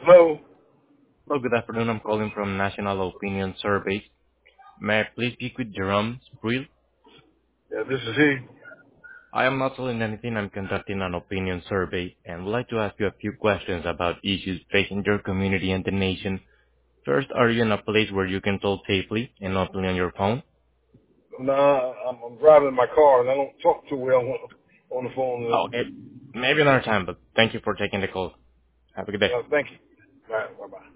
Hello. Hello, good afternoon. I'm calling from National Opinion Survey. May I please speak with Jerome Sprill? Yeah, this is he. I am not selling anything. I'm conducting an opinion survey and would like to ask you a few questions about issues facing your community and the nation. First, are you in a place where you can talk safely and openly on your phone? Nah, I'm driving my car and I don't talk too well on the phone. Okay, maybe another time, but thank you for taking the call. Have a good day. Thank you. All right, bye bye.